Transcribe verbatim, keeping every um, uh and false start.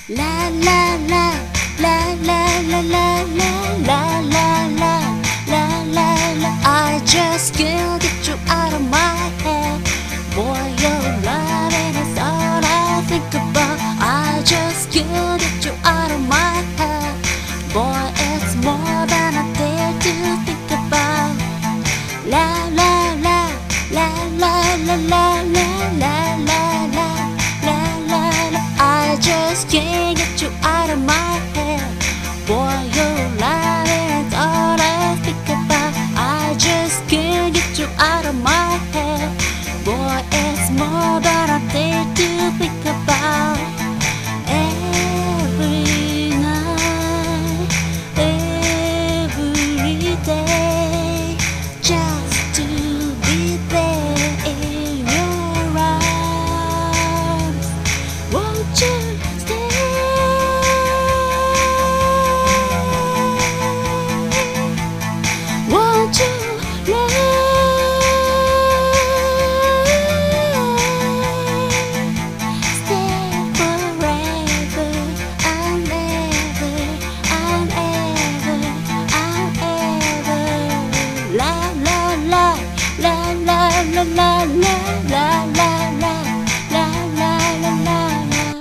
La la la la la la la la la la la la la la. I just can't get you out of my head. Boy, your loving is all I think about. I just can't get you out of my head. Boy, it's more than I dare to think about. La la la la la la la la la la la la la la. I just can't get you out of my head. Boy, your loving is all I think about. I just can't get you out of my head. Boy, it's more than I dare to think about. Every night, every day, just to be there in your arms. Won't you stay? Won't you love? La la la la la la la la la